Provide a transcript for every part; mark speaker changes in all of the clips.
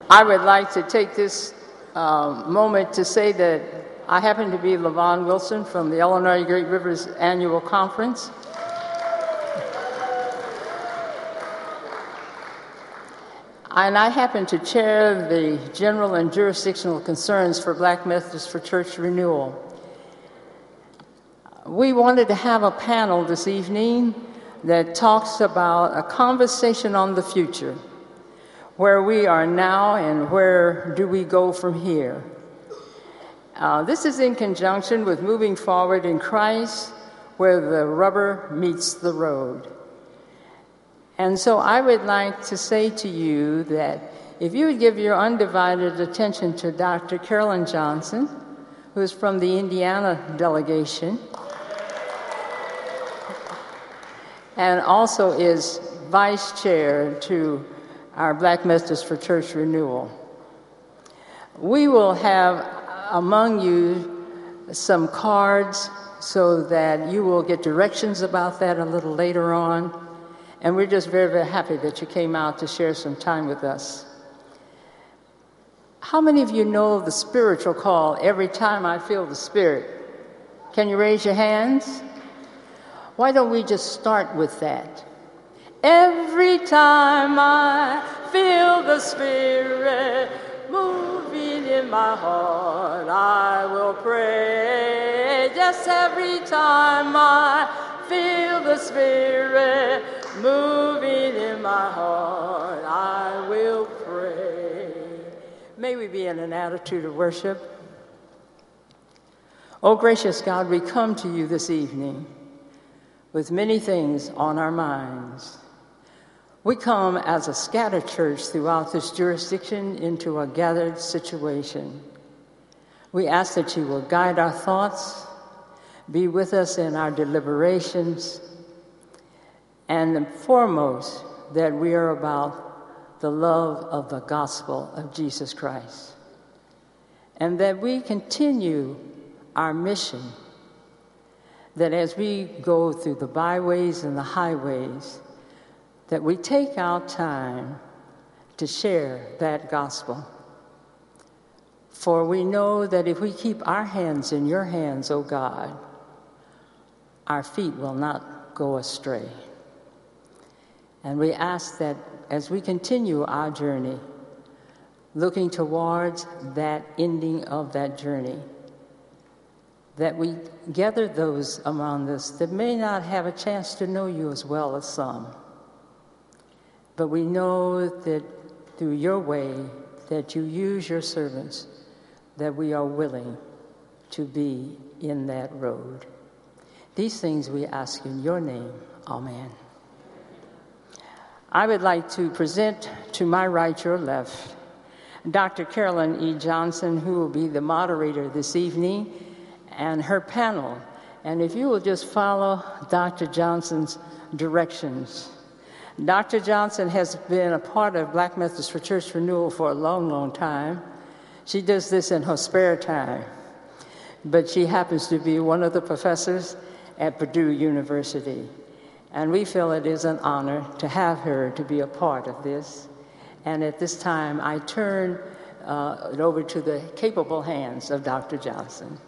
Speaker 1: I would like to take this moment to say that I happen to be LaVon Wilson from the Illinois Great Rivers Annual Conference. And I happen to chair the General and Jurisdictional Concerns for Black Methodists for Church Renewal. We wanted to have a panel this evening that talks about a conversation on the future, where we are now and where do we go from here. This is in conjunction with moving forward in Christ, where the rubber meets the road. And so I would like to say to you that if you would give your undivided attention to Dr. Carolyn Johnson, who is from the Indiana delegation, and also is vice chair to our Black Methodists for Church Renewal. We will have among you some cards so that you will get directions about that a little later on. And we're just very, very happy that you came out to share some time with us. How many of you know the spiritual call, every time I feel the Spirit? Can you raise your hands? Why don't we just start with that? Every time I feel the Spirit moving in my heart, I will pray. Just every time I feel the Spirit moving in my heart, I will pray. May we be in an attitude of worship. Oh, gracious God, we come to you this evening with many things on our minds. We come as a scattered church throughout this jurisdiction into a gathered situation. We ask that you will guide our thoughts, be with us in our deliberations, and foremost, that we are about the love of the gospel of Jesus Christ, and that we continue our mission, that as we go through the byways and the highways, that we take out time to share that gospel. For we know that if we keep our hands in your hands, O God, our feet will not go astray. And we ask that as we continue our journey, looking towards that ending of that journey, that we gather those among us that may not have a chance to know you as well as some. But we know that through your way, that you use your servants, that we are willing to be in that road. These things we ask in your name. Amen. I would like to present to my right, your left, Dr. Carolyn E. Johnson, who will be the moderator this evening, and her panel. And if you will just follow Dr. Johnson's directions. Dr. Johnson has been a part of Black Methodists for Church Renewal for a long, long time. She does this in her spare time, but she happens to be one of the professors at Purdue University. And we feel it is an honor to have her to be a part of this. And at this time, I turn it over to the capable hands of Dr. Johnson.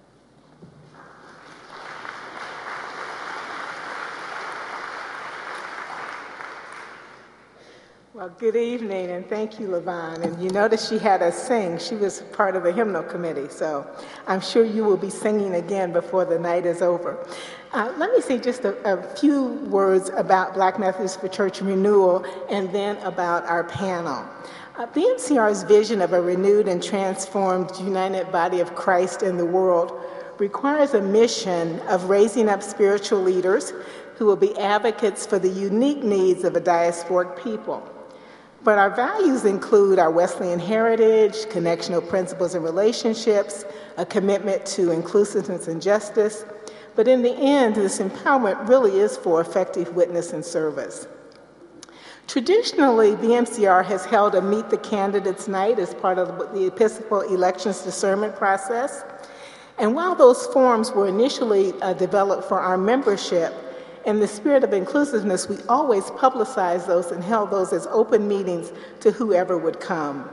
Speaker 2: Well, good evening, and thank you, LaVon. And you noticed she had us sing. She was part of the hymnal committee, so I'm sure you will be singing again before the night is over. Let me say just a few words about Black Methodists for Church Renewal and then about our panel. BMCR's vision of a renewed and transformed united body of Christ in the world requires a mission of raising up spiritual leaders who will be advocates for the unique needs of a diasporic people. But our values include our Wesleyan heritage, connectional principles and relationships, a commitment to inclusiveness and justice. But in the end, this empowerment really is for effective witness and service. Traditionally, BMCR has held a Meet the Candidates night as part of the Episcopal elections discernment process. And while those forums were initially developed for our membership, in the spirit of inclusiveness, we always publicized those and held those as open meetings to whoever would come.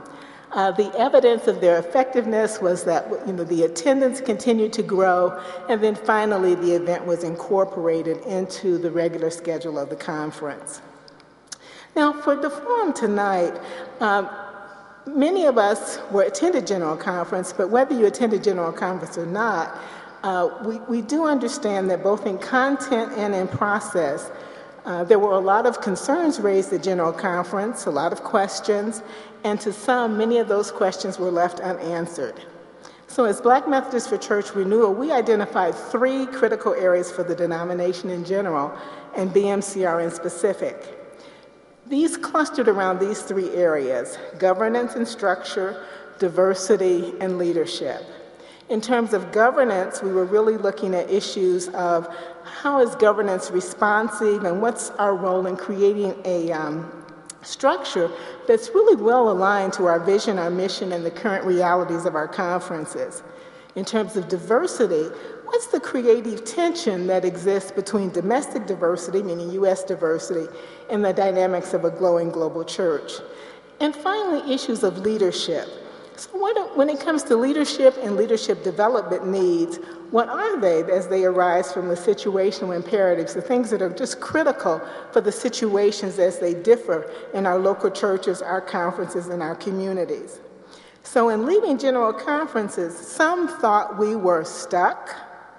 Speaker 2: The evidence of their effectiveness was that the attendance continued to grow, and then finally the event was incorporated into the regular schedule of the conference. Now, for the forum tonight, many of us attended General Conference, but whether you attended General Conference or not, we do understand that both in content and in process, there were a lot of concerns raised at General Conference, a lot of questions, and to some, many of those questions were left unanswered. So as Black Methodists for Church Renewal, we identified 3 critical areas for the denomination in general and BMCR in specific. These clustered around these 3 areas: governance and structure, diversity, and leadership. In terms of governance, we were really looking at issues of how is governance responsive and what's our role in creating a structure that's really well aligned to our vision, our mission, and the current realities of our conferences. In terms of diversity, what's the creative tension that exists between domestic diversity, meaning U.S. diversity, and the dynamics of a growing global church? And finally, issues of leadership. So when it comes to leadership and leadership development needs, what are they as they arise from the situational imperatives, the things that are just critical for the situations as they differ in our local churches, our conferences, and our communities? So in leaving General Conferences, some thought we were stuck.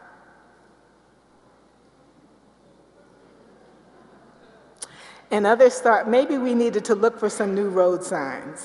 Speaker 2: And others thought maybe we needed to look for some new road signs.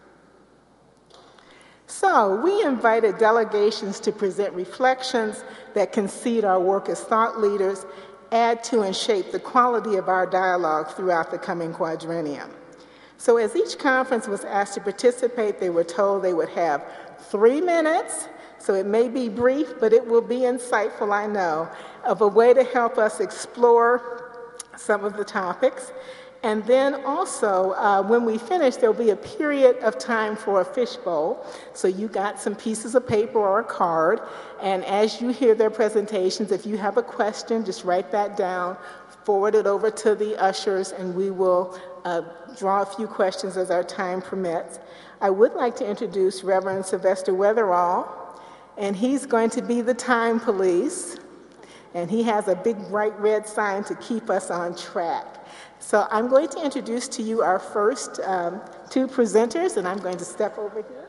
Speaker 2: So we invited delegations to present reflections that concede our work as thought leaders, add to and shape the quality of our dialogue throughout the coming quadrennium. So as each conference was asked to participate, they were told they would have 3 minutes, so it may be brief, but it will be insightful, I know, of a way to help us explore some of the topics. And then also, when we finish, there'll be a period of time for a fishbowl. So you got some pieces of paper or a card, and as you hear their presentations, if you have a question, just write that down, forward it over to the ushers, and we will draw a few questions as our time permits. I would like to introduce Reverend Sylvester Weatherall, and he's going to be the time police, and he has a big bright red sign to keep us on track. So I'm going to introduce to you our first 2 presenters, and I'm going to step over here.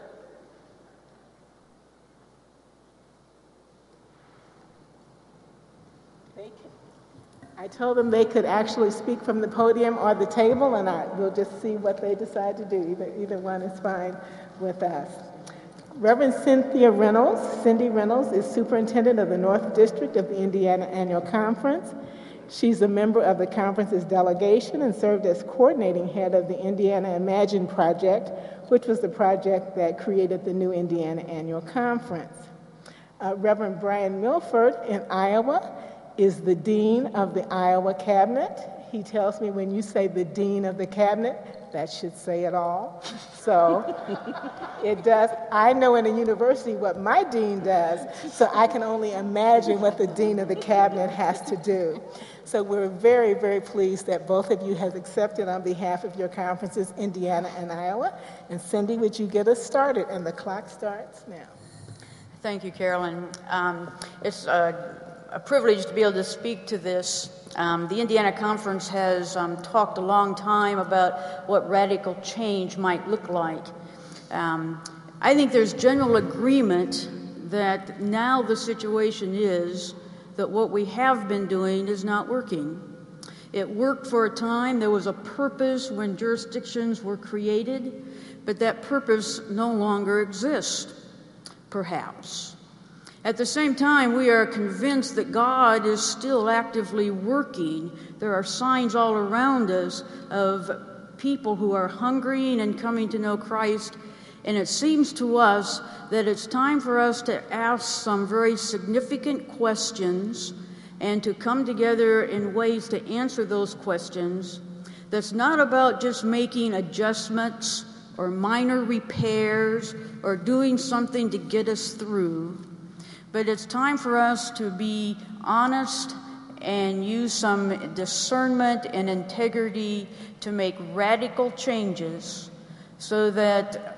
Speaker 2: I told them they could actually speak from the podium or the table, and we'll just see what they decide to do. Either one is fine with us. Reverend Cynthia Reynolds. Cindy Reynolds is Superintendent of the North District of the Indiana Annual Conference. She's a member of the conference's delegation and served as coordinating head of the Indiana Imagine Project, which was the project that created the new Indiana Annual Conference. Reverend Brian Milford in Iowa is the Dean of the Iowa Cabinet. He tells me when you say the Dean of the Cabinet, that should say it all. So it does. I know in a university what my dean does, so I can only imagine what the Dean of the Cabinet has to do. So we're very, very pleased that both of you have accepted on behalf of your conferences, Indiana and Iowa. And Cindy, would you get us started? And the clock starts now.
Speaker 3: Thank you, Carolyn. It's a privilege to be able to speak to this. The Indiana Conference has talked a long time about what radical change might look like. I think there's general agreement that now the situation is that what we have been doing is not working. It worked for a time. There was a purpose when jurisdictions were created, but that purpose no longer exists, perhaps. At the same time, we are convinced that God is still actively working. There are signs all around us of people who are hungering and coming to know Christ, and it seems to us that it's time for us to ask some very significant questions and to come together in ways to answer those questions. That's not about just making adjustments or minor repairs or doing something to get us through. But it's time for us to be honest and use some discernment and integrity to make radical changes so that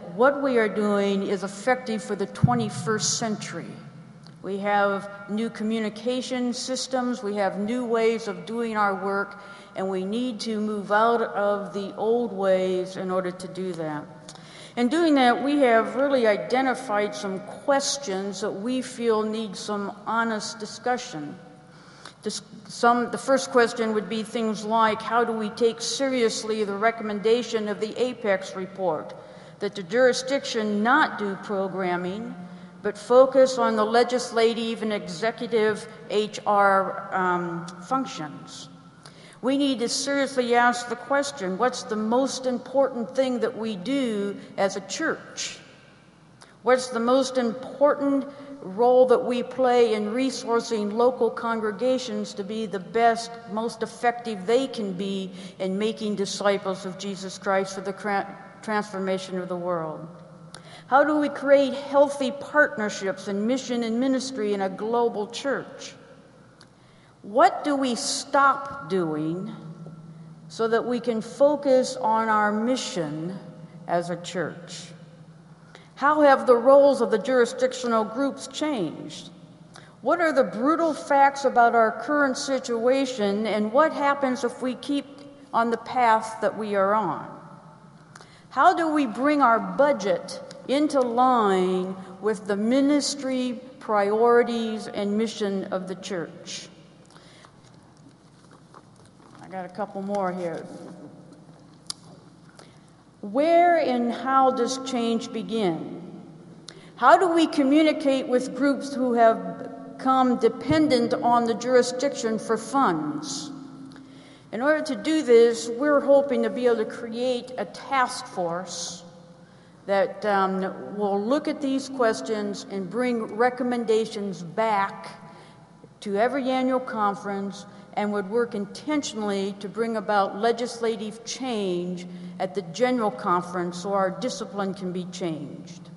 Speaker 3: what we are doing is effective for the 21st century. We have new communication systems, we have new ways of doing our work, and we need to move out of the old ways in order to do that. In doing that, we have really identified some questions that we feel need some honest discussion. The first question would be things like, how do we take seriously the recommendation of the Apex report that the jurisdiction not do programming, but focus on the legislative and executive HR functions? We need to seriously ask the question, what's the most important thing that we do as a church? What's the most important role that we play in resourcing local congregations to be the best, most effective they can be in making disciples of Jesus Christ for the transformation of the world? How do we create healthy partnerships in mission and ministry in a global church? What do we stop doing so that we can focus on our mission as a church? How have the roles of the jurisdictional groups changed? What are the brutal facts about our current situation, and what happens if we keep on the path that we are on? How do we bring our budget into line with the ministry priorities and mission of the church? I got a couple more here. Where and how does change begin? How do we communicate with groups who have become dependent on the jurisdiction for funds? In order to do this, we're hoping to be able to create a task force that will look at these questions and bring recommendations back to every annual conference, and would work intentionally to bring about legislative change at the general conference so our discipline can be changed.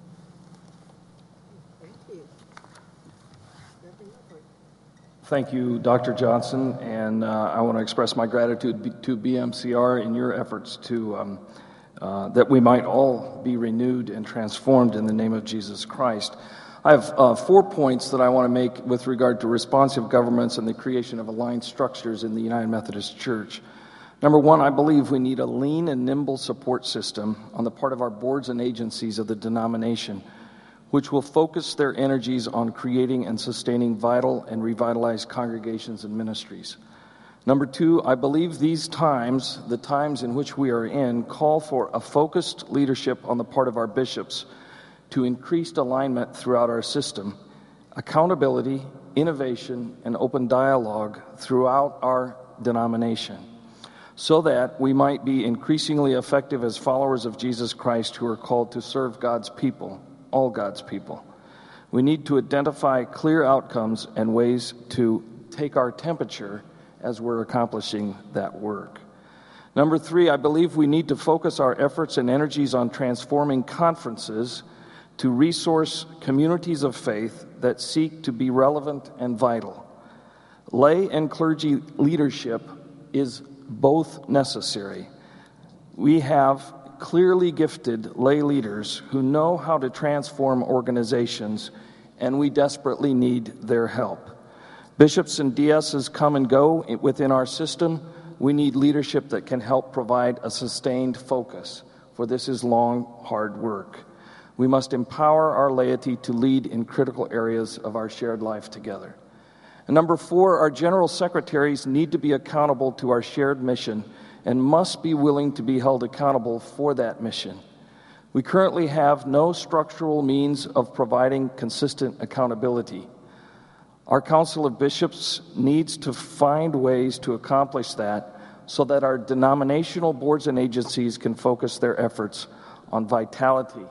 Speaker 4: Thank you, Dr. Johnson, and I want to express my gratitude to BMCR in your efforts to that we might all be renewed and transformed in the name of Jesus Christ. I have 4 points that I want to make with regard to responsive governments and the creation of aligned structures in the United Methodist Church. Number one, I believe we need a lean and nimble support system on the part of our boards and agencies of the denomination, which will focus their energies on creating and sustaining vital and revitalized congregations and ministries. Number two, I believe these times, the times in which we are in, call for a focused leadership on the part of our bishops to increased alignment throughout our system, accountability, innovation, and open dialogue throughout our denomination, so that we might be increasingly effective as followers of Jesus Christ who are called to serve God's people, all God's people. We need to identify clear outcomes and ways to take our temperature as we're accomplishing that work. Number three, I believe we need to focus our efforts and energies on transforming conferences to resource communities of faith that seek to be relevant and vital. Lay and clergy leadership is both necessary. We have clearly gifted lay leaders who know how to transform organizations, and we desperately need their help. Bishops and DSs come and go within our system. We need leadership that can help provide a sustained focus, for this is long, hard work. We must empower our laity to lead in critical areas of our shared life together. And number four, our general secretaries need to be accountable to our shared mission and must be willing to be held accountable for that mission. We currently have no structural means of providing consistent accountability. Our Council of Bishops needs to find ways to accomplish that so that our denominational boards and agencies can focus their efforts on vitality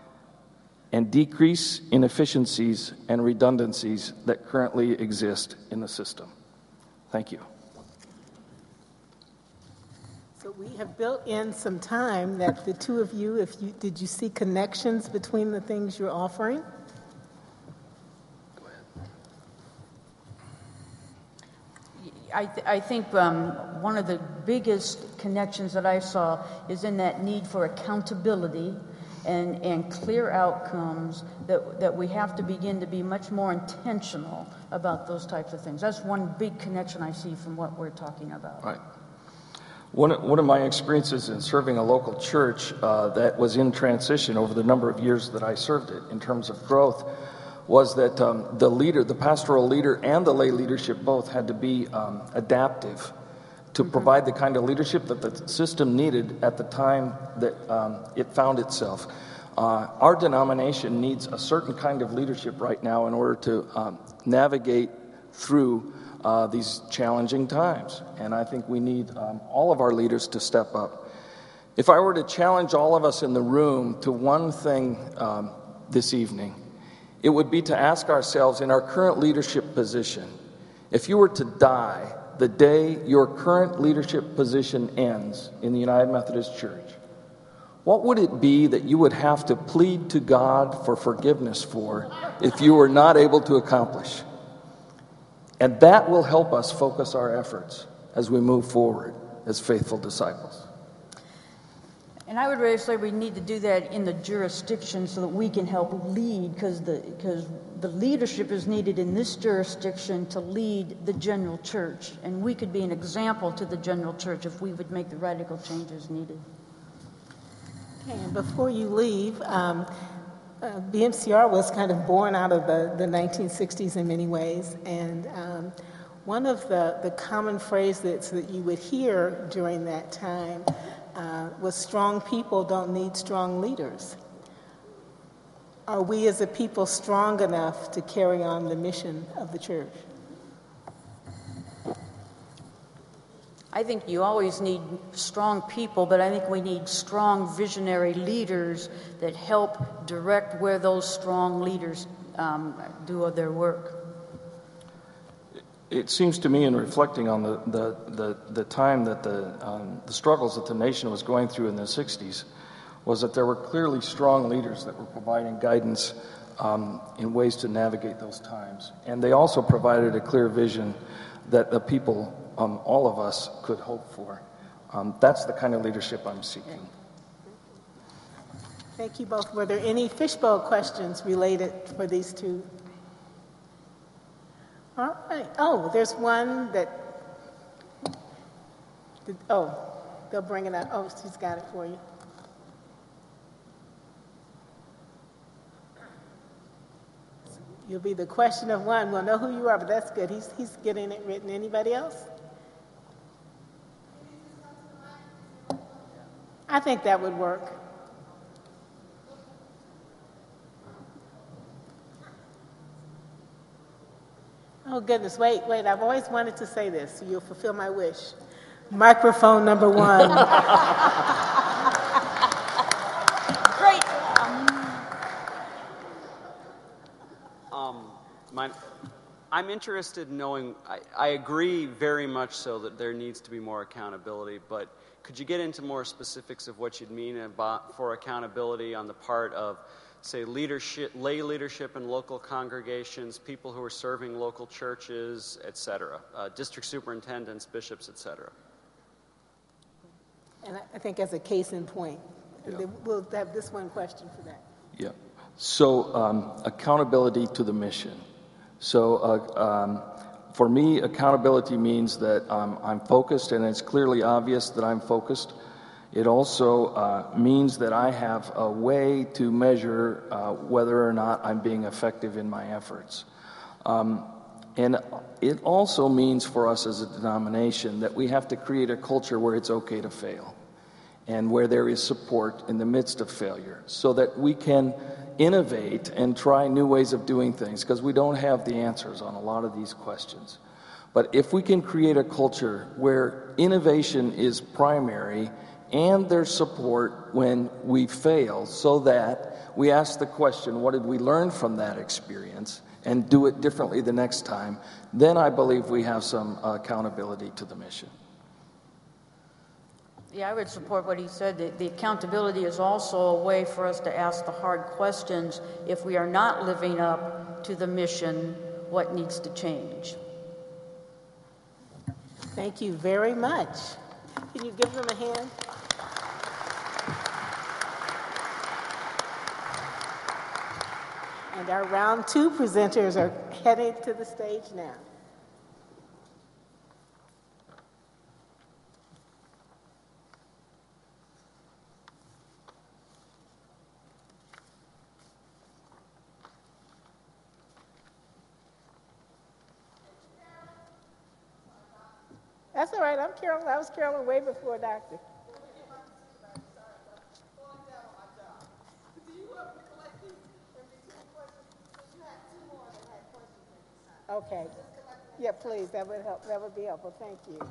Speaker 4: and decrease inefficiencies and redundancies that currently exist in the system. Thank you.
Speaker 2: So we have built in some time that the two of you, did you see connections between the things you're offering?
Speaker 3: I think one of the biggest connections that I saw is in that need for accountability and clear outcomes, that we have to begin to be much more intentional about those types of things. That's one big connection I see from what we're talking about.
Speaker 4: Right. One of my experiences in serving a local church that was in transition over the number of years that I served it in terms of growth was that the leader, the pastoral leader and the lay leadership both had to be adaptive to provide the kind of leadership that the system needed at the time that it found itself. Our denomination needs a certain kind of leadership right now in order to navigate through these challenging times. And I think we need all of our leaders to step up. If I were to challenge all of us in the room to one thing this evening, it would be to ask ourselves in our current leadership position, if you were to die the day your current leadership position ends in the United Methodist Church, what would it be that you would have to plead to God for forgiveness for if you were not able to accomplish? And that will help us focus our efforts as we move forward as faithful disciples.
Speaker 3: And I would really say we need to do that in the jurisdiction so that we can help lead, because the leadership is needed in this jurisdiction to lead the general church. And we could be an example to the general church if we would make the radical changes needed.
Speaker 2: Okay, and before you leave, BMCR was kind of born out of the 1960s in many ways, and one of the common phrases that you would hear during that time was strong people don't need strong leaders. Are we as a people strong enough to carry on the mission of the church?
Speaker 3: I think you always need strong people, but I think we need strong visionary leaders that help direct where those strong leaders do their work.
Speaker 4: It seems to me, in reflecting on the time that the struggles that the nation was going through in the 60s, was that there were clearly strong leaders that were providing guidance in ways to navigate those times. And they also provided a clear vision that the people, all of us, could hope for. That's the kind of leadership I'm seeking.
Speaker 2: Thank you both. Were there any fishbowl questions related for these two? All right. Oh, there's one that, they'll bring it up. Oh, she's got it for you. You'll be the question of one. We'll know who you are, but that's good. He's getting it written. Anybody else? I think that would work. Oh, goodness, wait, I've always wanted to say this, so you'll fulfill my wish. Microphone number one.
Speaker 3: Great.
Speaker 5: I'm interested in knowing, I agree very much so that there needs to be more accountability, but could you get into more specifics of what you'd mean for accountability on the part of, say, leadership, lay leadership in local congregations, people who are serving local churches, etc., district superintendents, bishops, etc.?
Speaker 2: And I think as a case in point, we'll have this one question for that.
Speaker 4: Yeah. So accountability to the mission. So for me, accountability means that I'm focused, and it's clearly obvious that I'm focused. It also means that I have a way to measure whether or not I'm being effective in my efforts. And it also means for us as a denomination that we have to create a culture where it's okay to fail and where there is support in the midst of failure so that we can innovate and try new ways of doing things, because we don't have the answers on a lot of these questions. But if we can create a culture where innovation is primary and there's support when we fail, so that we ask the question, what did we learn from that experience, and do it differently the next time, then I believe we have some accountability to the mission.
Speaker 3: Yeah, I would support what he said. The accountability is also a way for us to ask the hard questions. If we are not living up to the mission, what needs to change?
Speaker 2: Thank you very much. Can you give them a hand? And our round two presenters are heading to the stage now. That's all right. I'm Carolyn. I was Carolyn way before Doctor. Okay. Yeah, please. That would help. That would be helpful. Thank you.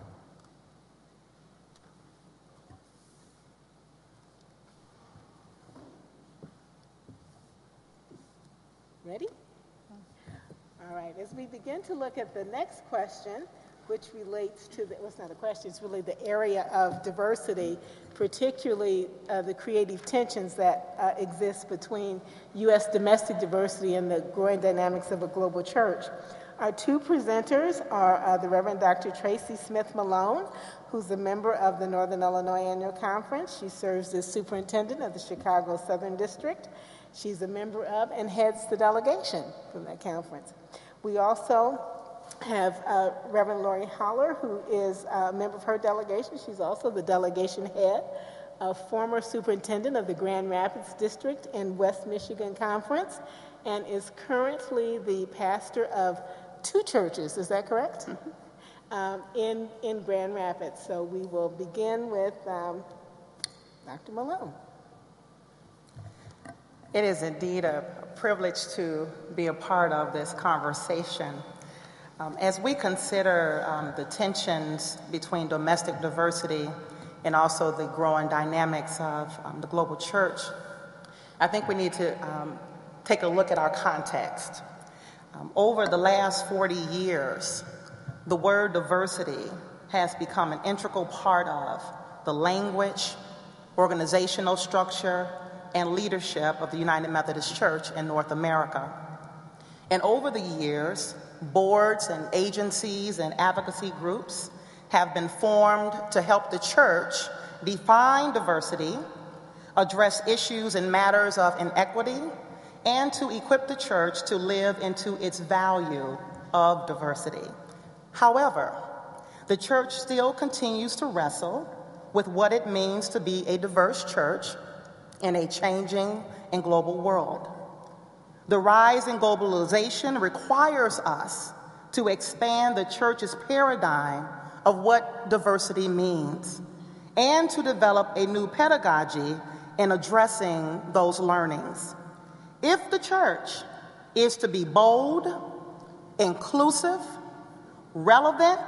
Speaker 2: Ready? All right. As we begin to look at the next question, which relates to the, well, it's not a question, it's really the area of diversity, particularly the creative tensions that exist between U.S. domestic diversity and the growing dynamics of a global church. Our two presenters are the Reverend Dr. Tracy Smith Malone, who's a member of the Northern Illinois Annual Conference. She serves as superintendent of the Chicago Southern District. She's a member of and heads the delegation from that conference. We also have Reverend Lori Holler, who is a member of her delegation. She's also the delegation head, a former superintendent of the Grand Rapids District and West Michigan Conference, and is currently the pastor of two churches. Is that correct? Mm-hmm. In Grand Rapids. So we will begin with Dr. Malone.
Speaker 6: It is indeed a privilege to be a part of this conversation. As we consider the tensions between domestic diversity and also the growing dynamics of the global church, I think we need to take a look at our context. Over the last 40 years, the word diversity has become an integral part of the language, organizational structure, and leadership of the United Methodist Church in North America. And over the years, boards and agencies and advocacy groups have been formed to help the church define diversity, address issues and matters of inequity, and to equip the church to live into its value of diversity. However, the church still continues to wrestle with what it means to be a diverse church in a changing and global world. The rise in globalization requires us to expand the church's paradigm of what diversity means and to develop a new pedagogy in addressing those learnings. If the church is to be bold, inclusive, relevant,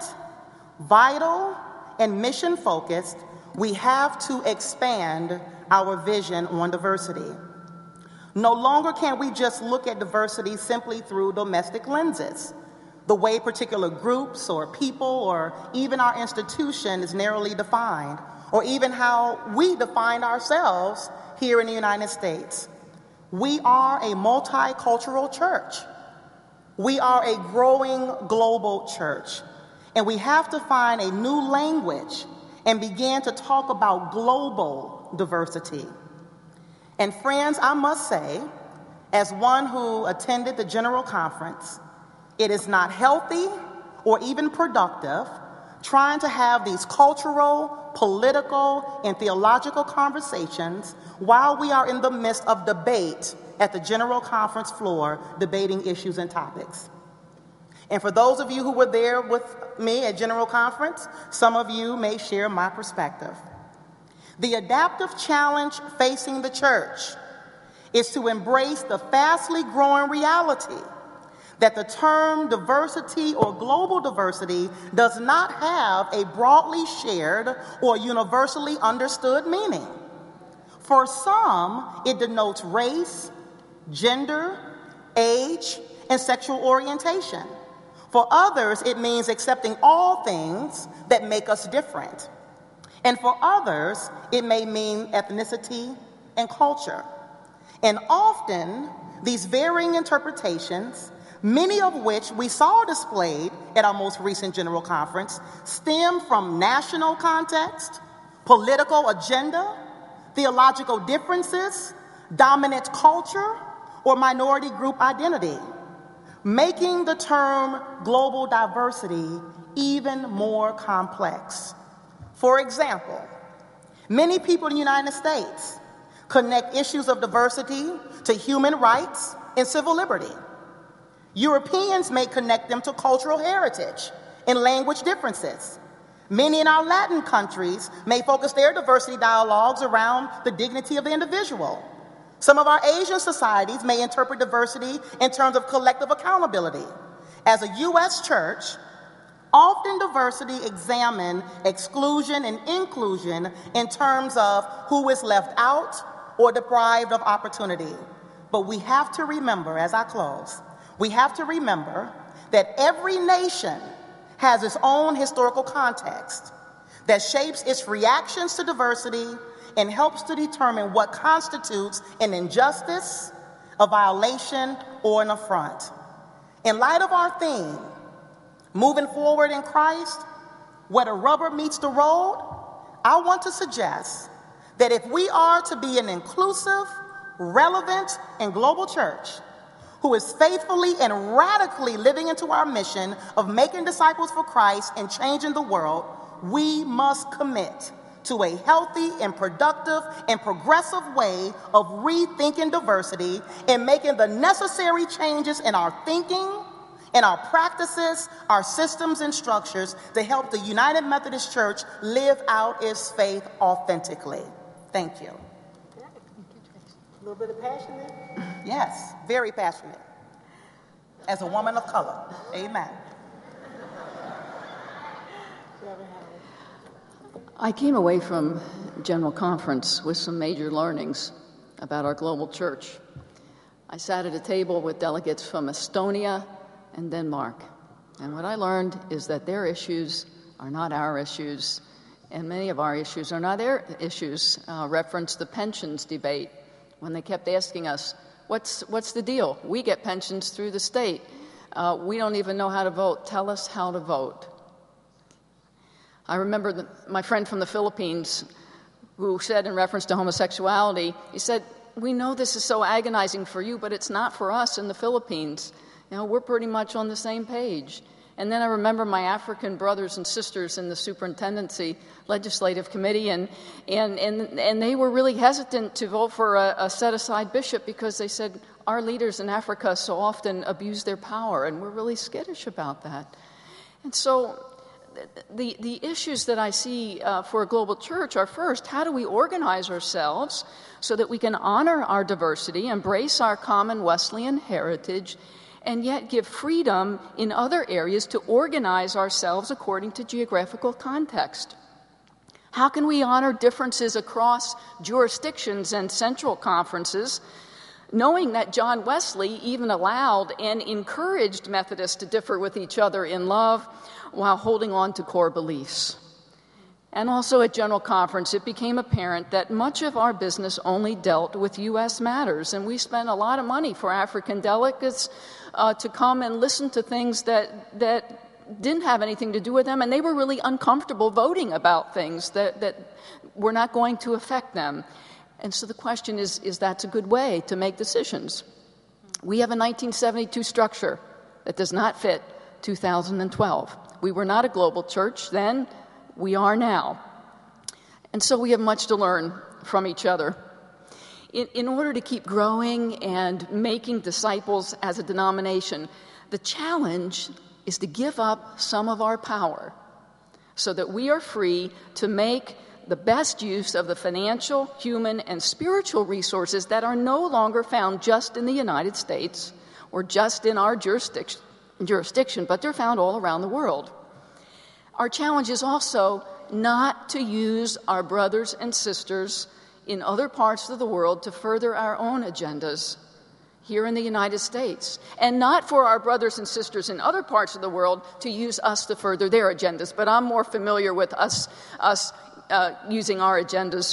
Speaker 6: vital, and mission-focused, we have to expand our vision on diversity. No longer can we just look at diversity simply through domestic lenses, the way particular groups or people or even our institution is narrowly defined, or even how we define ourselves here in the United States. We are a multicultural church. We are a growing global church, and we have to find a new language and begin to talk about global diversity. And friends, I must say, as one who attended the General Conference, it is not healthy or even productive trying to have these cultural, political, and theological conversations while we are in the midst of debate at the General Conference floor, debating issues and topics. And for those of you who were there with me at General Conference, some of you may share my perspective. The adaptive challenge facing the church is to embrace the fastly growing reality that the term diversity or global diversity does not have a broadly shared or universally understood meaning. For some, it denotes race, gender, age, and sexual orientation. For others, it means accepting all things that make us different. And for others, it may mean ethnicity and culture. And often, these varying interpretations, many of which we saw displayed at our most recent General Conference, stem from national context, political agenda, theological differences, dominant culture, or minority group identity, making the term global diversity even more complex. For example, many people in the United States connect issues of diversity to human rights and civil liberty. Europeans may connect them to cultural heritage and language differences. Many in our Latin countries may focus their diversity dialogues around the dignity of the individual. Some of our Asian societies may interpret diversity in terms of collective accountability. As a U.S. church, often diversity examines exclusion and inclusion in terms of who is left out or deprived of opportunity. But we have to remember, as I close, we have to remember that every nation has its own historical context that shapes its reactions to diversity and helps to determine what constitutes an injustice, a violation, or an affront. In light of our theme, moving forward in Christ, where the rubber meets the road, I want to suggest that if we are to be an inclusive, relevant, and global church who is faithfully and radically living into our mission of making disciples for Christ and changing the world, we must commit to a healthy and productive and progressive way of rethinking diversity and making the necessary changes in our thinking, in our practices, our systems and structures to help the United Methodist Church live out its faith authentically. Thank you.
Speaker 2: A little bit of passion there?
Speaker 6: Yes, very passionate. As a woman of color. Amen.
Speaker 1: I came away from General Conference with some major learnings about our global church. I sat at a table with delegates from Estonia and Denmark, and what I learned is that their issues are not our issues, and many of our issues are not their issues. Reference the pensions debate, when they kept asking us, what's the deal? We get pensions through the state. We don't even know how to vote. Tell us how to vote. I remember my friend from the Philippines who said in reference to homosexuality, he said, we know this is so agonizing for you, but it's not for us in the Philippines. You know, we're pretty much on the same page. And then I remember my African brothers and sisters in the superintendency legislative committee, and they were really hesitant to vote for a set-aside bishop because they said, our leaders in Africa so often abuse their power, and we're really skittish about that. And so the issues that I see for a global church are, first, how do we organize ourselves so that we can honor our diversity, embrace our common Wesleyan heritage, and yet give freedom in other areas to organize ourselves according to geographical context? How can we honor differences across jurisdictions and central conferences, knowing that John Wesley even allowed and encouraged Methodists to differ with each other in love while holding on to core beliefs? And also at General Conference, it became apparent that much of our business only dealt with U.S. matters, and we spent a lot of money for African delegates to come and listen to things that didn't have anything to do with them, and they were really uncomfortable voting about things that were not going to affect them. And so the question is that's a good way to make decisions? We have a 1972 structure that does not fit 2012. We were not a global church then. We are now. And so we have much to learn from each other. In order to keep growing and making disciples as a denomination, the challenge is to give up some of our power so that we are free to make the best use of the financial, human, and spiritual resources that are no longer found just in the United States or just in our jurisdiction, but they're found all around the world. Our challenge is also not to use our brothers and sisters in other parts of the world to further our own agendas here in the United States, and not for our brothers and sisters in other parts of the world to use us to further their agendas. But I'm more familiar with us using our agendas.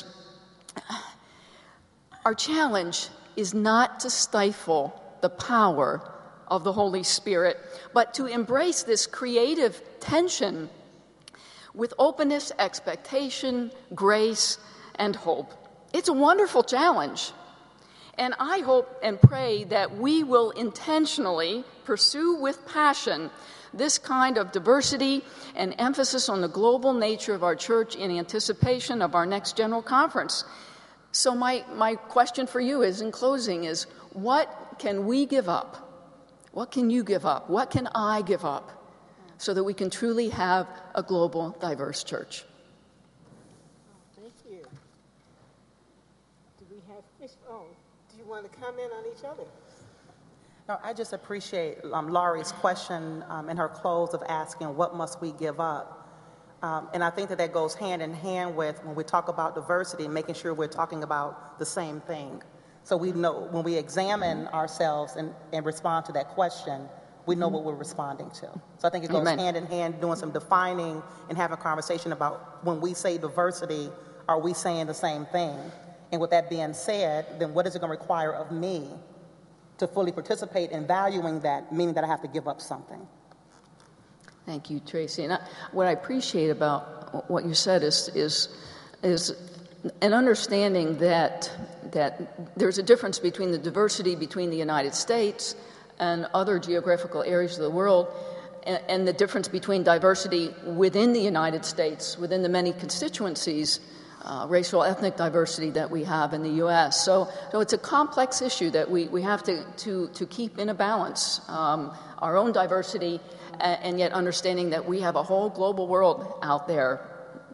Speaker 1: Our challenge is not to stifle the power of the Holy Spirit, but to embrace this creative tension with openness, expectation, grace, and hope. It's a wonderful challenge.
Speaker 7: And I hope and pray that we will intentionally pursue with passion this kind of diversity and emphasis on the global nature of our church in anticipation of our next General Conference. So my question for you is, in closing, is what can we give up? What can you give up? What can I give up so that we can truly have a global, diverse church?
Speaker 2: Thank you. Do we have fish? Oh, do you want to comment on each other?
Speaker 6: No, I just appreciate Laurie's question in her close of asking, what must we give up? And I think that goes hand in hand with when we talk about diversity, making sure we're talking about the same thing. So we know when we examine ourselves and respond to that question, we know what we're responding to. So I think it goes
Speaker 7: Amen.
Speaker 6: hand in hand, doing some defining and having a conversation about when we say diversity, are we saying the same thing? And with that being said, then what is it going to require of me to fully participate in valuing that, meaning that I have to give up something?
Speaker 7: Thank you, Tracy. And what I appreciate about what you said is an understanding that there's a difference between the diversity between the United States and other geographical areas of the world, and the difference between diversity within the United States, within the many constituencies, racial, ethnic diversity that we have in the U.S. So it's a complex issue that we have to keep in a balance, our own diversity, and yet understanding that we have a whole global world out there.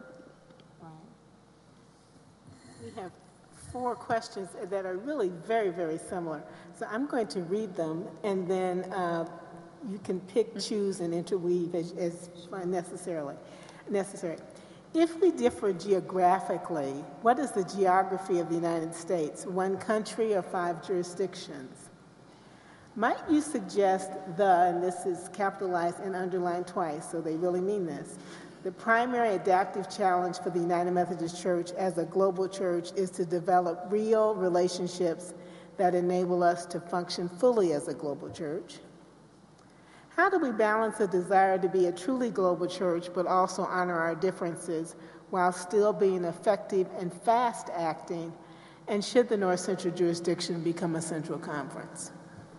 Speaker 2: We have 4 questions that are really very, very similar. So I'm going to read them, and then you can pick, choose, and interweave as necessary. If we differ geographically, what is the geography of the United States? 1 country or 5 jurisdictions? Might you suggest and this is capitalized and underlined twice, so they really mean this, the primary adaptive challenge for the United Methodist Church as a global church is to develop real relationships that enable us to function fully as a global church? How do we balance a desire to be a truly global church but also honor our differences while still being effective and fast-acting? And should the North Central jurisdiction become a central conference?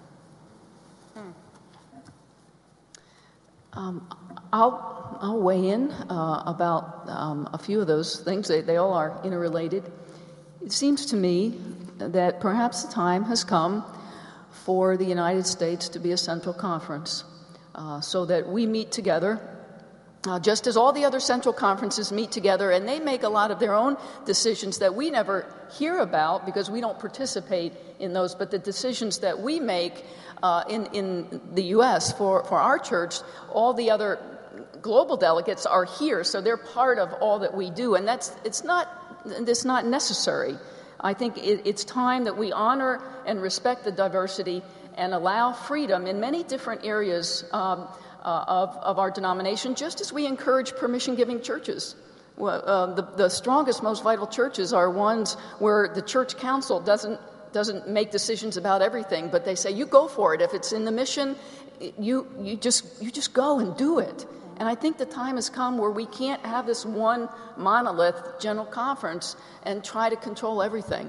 Speaker 7: I'll weigh in about a few of those things. They all are interrelated. It seems to me that perhaps the time has come for the United States to be a central conference, so that we meet together, just as all the other central conferences meet together, and they make a lot of their own decisions that we never hear about because we don't participate in those, but the decisions that we make in the U.S. for our church, all the other global delegates are here, so they're part of all that we do, and it's not necessary. I think it's time that we honor and respect the diversity and allow freedom in many different areas of our denomination, just as we encourage permission-giving churches. The strongest, most vital churches are ones where the church council doesn't make decisions about everything, but they say, you go for it. If it's in the mission, you just go and do it. And I think the time has come where we can't have this one monolith general conference and try to control everything.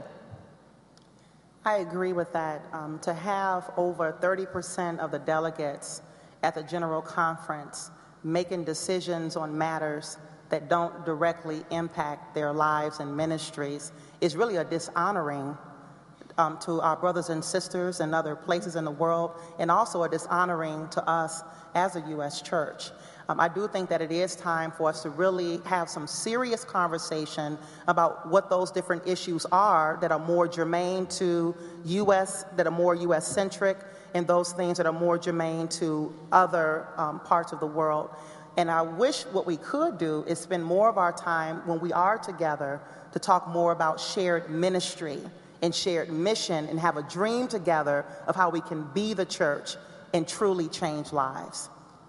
Speaker 6: I agree with that. To have over 30% of the delegates at the General Conference making decisions on matters that don't directly impact their lives and ministries is really a dishonoring to our brothers and sisters in other places in the world, and also a dishonoring to us as a U.S. church. I do think that it is time for us to really have some serious conversation about what those different issues are that are more germane to U.S., that are more U.S.-centric, and those things that are more germane to other parts of the world. And I wish what we could do is spend more of our time when we are together to talk more about shared ministry and shared mission and have a dream together of how we can be the church and truly change lives.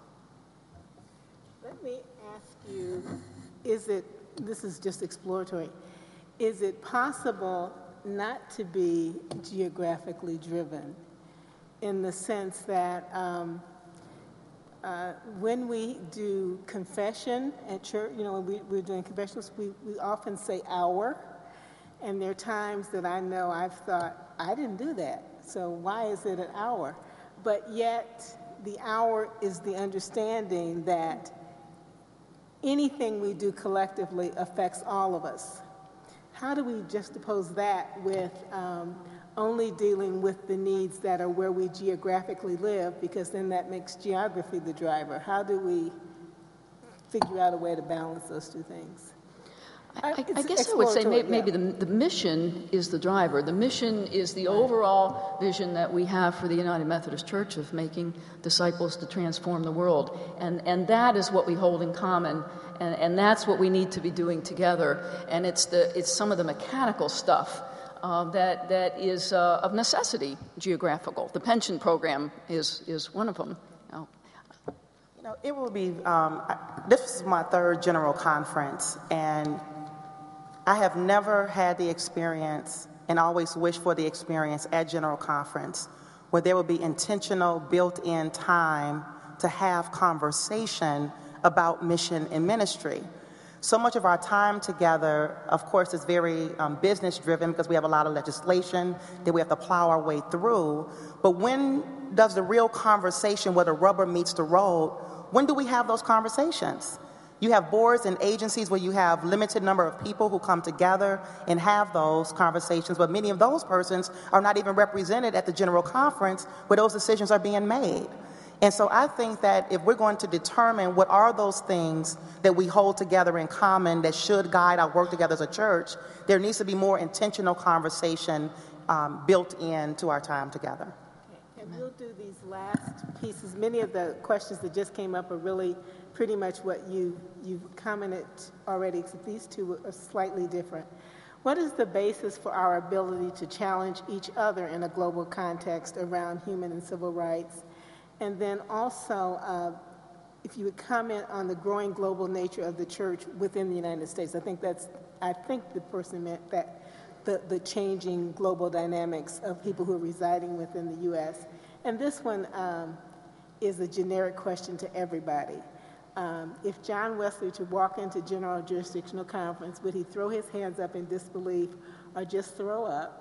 Speaker 2: Let me ask you, this is just exploratory, is it possible not to be geographically driven in the sense that when we do confession at church, when we're doing confessions, we often say our, and there are times that I know I've thought, I didn't do that. So why is it an hour? But yet the hour is the understanding that anything we do collectively affects all of us. How do we juxtapose that with only dealing with the needs that are where we geographically live, because then that makes geography the driver? How do we figure out a way to balance those two things?
Speaker 7: I guess I would say maybe the mission is the driver. The mission is the overall vision that we have for the United Methodist Church of making disciples to transform the world. And that is what we hold in common, and that's what we need to be doing together. And it's some of the mechanical stuff that is of necessity geographical. The pension program is one of them.
Speaker 6: It will be, this is my third general conference, and I have never had the experience, and always wish for the experience at General Conference, where there will be intentional, built-in time to have conversation about mission and ministry. So much of our time together, of course, is very business-driven, because we have a lot of legislation that we have to plow our way through. But when does the real conversation, where the rubber meets the road, when do we have those conversations? You have boards and agencies where you have limited number of people who come together and have those conversations, but many of those persons are not even represented at the General Conference where those decisions are being made. And so I think that if we're going to determine what are those things that we hold together in common that should guide our work together as a church, there needs to be more intentional conversation built into our time together.
Speaker 2: And we'll do these last pieces. Many of the questions that just came up are really pretty much what you've commented already, except these two are slightly different. What is the basis for our ability to challenge each other in a global context around human and civil rights? And then also, if you would comment on the growing global nature of the church within the United States. I think the person meant that the changing global dynamics of people who are residing within the U.S. And this one is a generic question to everybody. If John Wesley were to walk into General Jurisdictional Conference, would he throw his hands up in disbelief or just throw up?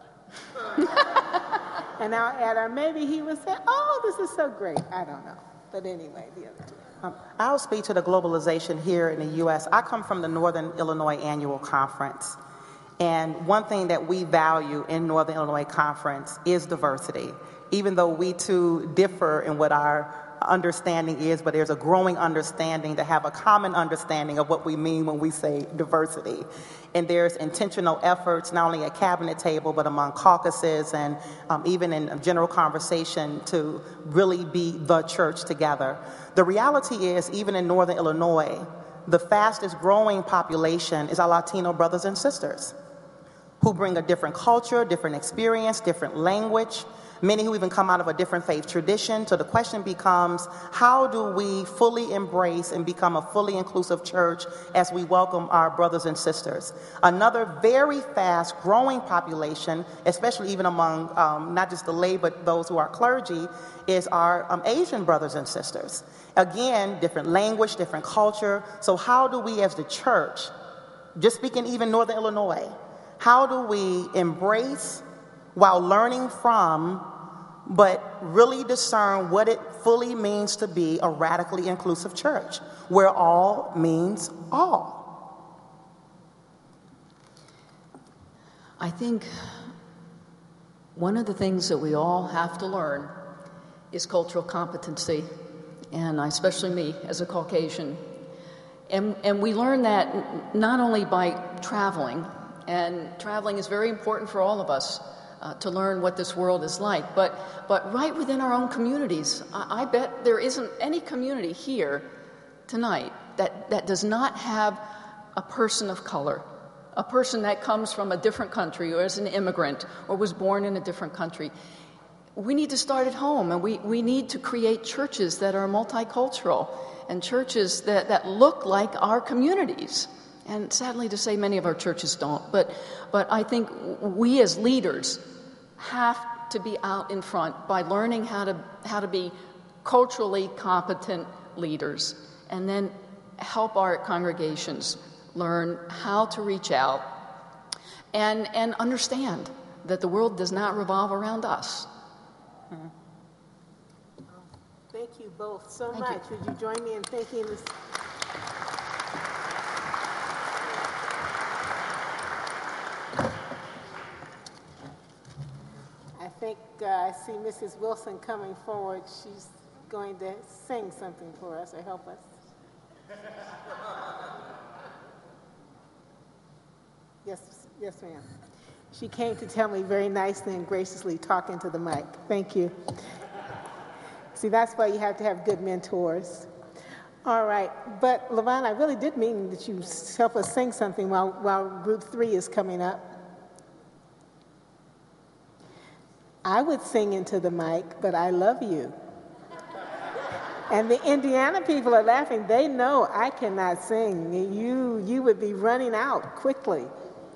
Speaker 2: And I'll add, or maybe he would say, oh, this is so great. I don't know. But anyway, the other two.
Speaker 6: I'll speak to the globalization here in the U.S. I come from the Northern Illinois Annual Conference. And one thing that we value in Northern Illinois Conference is diversity. Even though we too differ in what our understanding is, but there's a growing understanding to have a common understanding of what we mean when we say diversity. And there's intentional efforts, not only at cabinet table, but among caucuses and even in general conversation to really be the church together. The reality is, even in Northern Illinois, the fastest growing population is our Latino brothers and sisters who bring a different culture, different experience, different language, many who even come out of a different faith tradition. So the question becomes, how do we fully embrace and become a fully inclusive church as we welcome our brothers and sisters? Another very fast growing population, especially even among not just the lay, but those who are clergy, is our Asian brothers and sisters. Again, different language, different culture. So how do we as the church, just speaking even Northern Illinois, how do we embrace while learning from, but really discern what it fully means to be a radically inclusive church, where all means all?
Speaker 7: I think one of the things that we all have to learn is cultural competency, and especially me as a Caucasian. And we learn that not only by traveling, and traveling is very important for all of us, to learn what this world is like, but right within our own communities. I bet there isn't any community here tonight that does not have a person of color, a person that comes from a different country or is an immigrant or was born in a different country. We need to start at home, and we need to create churches that are multicultural and churches that look like our communities. And sadly to say, many of our churches don't. But I think we as leaders have to be out in front by learning how to be culturally competent leaders, and then help our congregations learn how to reach out and understand that the world does not revolve around us.
Speaker 2: Thank you both so
Speaker 7: Thank
Speaker 2: much.
Speaker 7: you.
Speaker 2: Would you join me in thanking this? I think I see Mrs. Wilson coming forward. She's going to sing something for us or help us. Yes, ma'am. She came to tell me very nicely and graciously, talk into the mic. Thank you. See, that's why you have to have good mentors. All right, but LaVon, I really did mean that you help us sing something while Group 3 is coming up. I would sing into the mic, but I love you. And the Indiana people are laughing. They know I cannot sing. You would be running out quickly.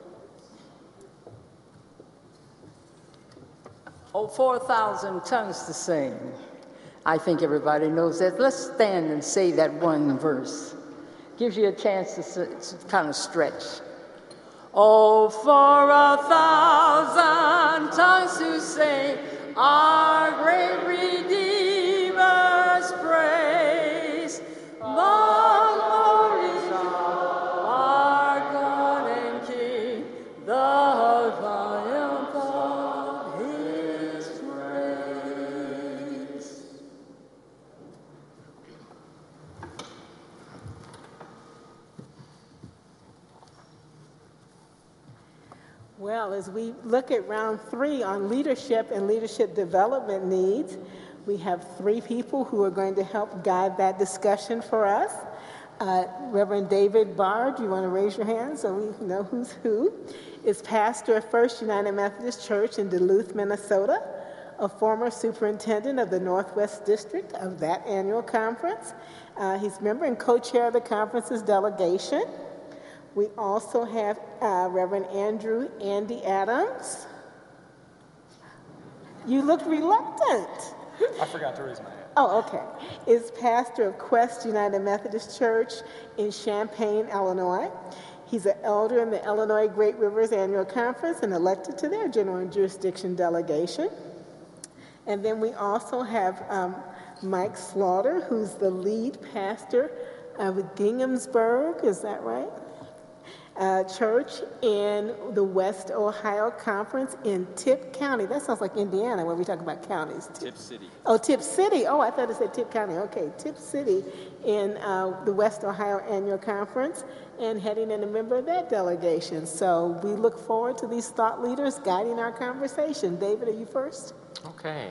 Speaker 1: Oh, 4,000 tongues to sing. I think everybody knows that. Let's stand and say that one verse. Gives you a chance to kind of stretch. Oh, for 1,000 tongues to sing our great Redeemer's praise. The glories of our God and King, the triumph of His praise.
Speaker 2: Well, as we look at round 3 on leadership and leadership development needs, we have 3 people who are going to help guide that discussion for us. Reverend David Barr, do you want to raise your hand so we know who's who? Is pastor of First United Methodist Church in Duluth, Minnesota, a former superintendent of the Northwest District of that annual conference. He's a member and co-chair of the conference's delegation. We also have Reverend Andy Adams. You look reluctant.
Speaker 8: I forgot to raise my hand.
Speaker 2: Oh, okay. Is pastor of Quest United Methodist Church in Champaign, Illinois. He's an elder in the Illinois Great Rivers Annual Conference and elected to their general and jurisdiction delegation. And then we also have Mike Slaughter, who's the lead pastor of Ginghamsburg, is that right? Church in the West Ohio Conference in Tip County. That sounds like Indiana when we talk about counties.
Speaker 8: Tip City.
Speaker 2: Oh, Tip City. Oh, I thought it said Tip County. Okay, Tip City in the West Ohio Annual Conference and heading in a member of that delegation. So we look forward to these thought leaders guiding our conversation. David, are you first?
Speaker 9: Okay.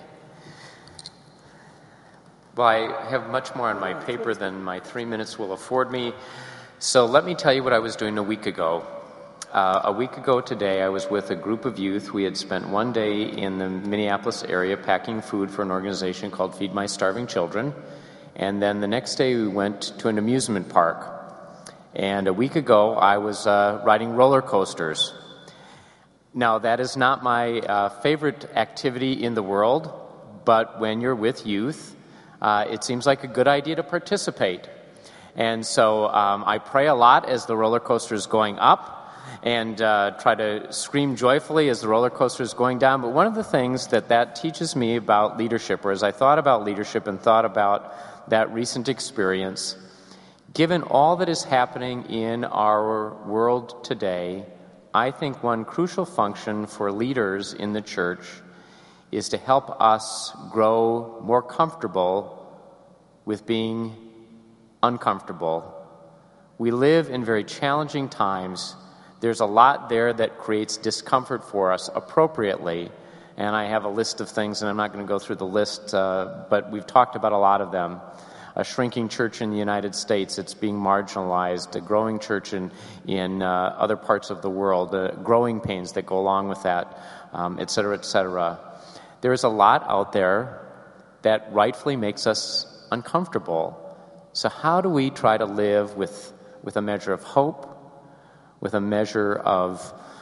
Speaker 9: Well, I have much more on my paper than my 3 minutes will afford me. So let me tell you what I was doing a week ago. A week ago today, I was with a group of youth. We had spent one day in the Minneapolis area packing food for an organization called Feed My Starving Children. And then the next day, we went to an amusement park. And a week ago, I was riding roller coasters. Now, that is not my favorite activity in the world, but when you're with youth, it seems like a good idea to participate. And so I pray a lot as the roller coaster is going up and try to scream joyfully as the roller coaster is going down. But one of the things that teaches me about leadership, or as I thought about leadership and thought about that recent experience, given all that is happening in our world today, I think one crucial function for leaders in the church is to help us grow more comfortable with being uncomfortable. We live in very challenging times. There's a lot there that creates discomfort for us appropriately, and I have a list of things, and I'm not going to go through the list, but we've talked about a lot of them. A shrinking church in the United States, it's being marginalized, a growing church in other parts of the world, growing pains that go along with that, et cetera, et cetera. There is a lot out there that rightfully makes us uncomfortable. So how do we try to live with a measure of hope, with a measure of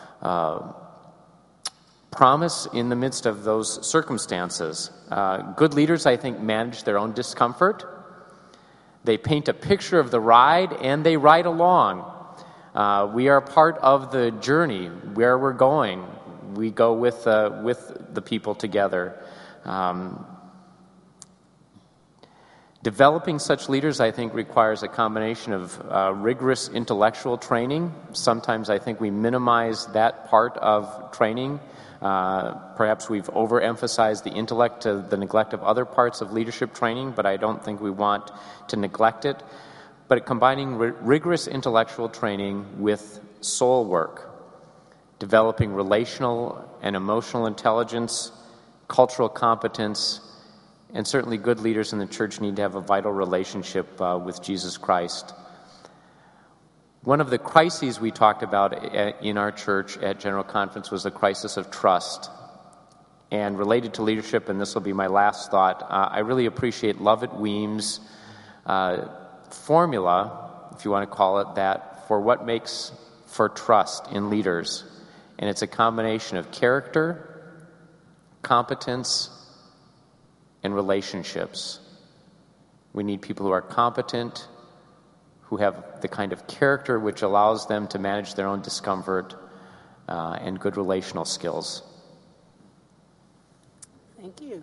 Speaker 9: promise in the midst of those circumstances? Good leaders, I think, manage their own discomfort. They paint a picture of the ride, and they ride along. We are part of the journey, where we're going. We go with the people together. Developing such leaders, I think, requires a combination of rigorous intellectual training. Sometimes I think we minimize that part of training. Perhaps we've overemphasized the intellect to the neglect of other parts of leadership training, but I don't think we want to neglect it. But combining rigorous intellectual training with soul work, developing relational and emotional intelligence, cultural competence, and certainly good leaders in the church need to have a vital relationship with Jesus Christ. One of the crises we talked about in our church at General Conference was the crisis of trust. And related to leadership, and this will be my last thought, I really appreciate Lovett Weems' formula, if you want to call it that, for what makes for trust in leaders. And it's a combination of character, competence, and relationships. We need people who are competent, who have the kind of character which allows them to manage their own discomfort, and good relational skills.
Speaker 2: Thank you.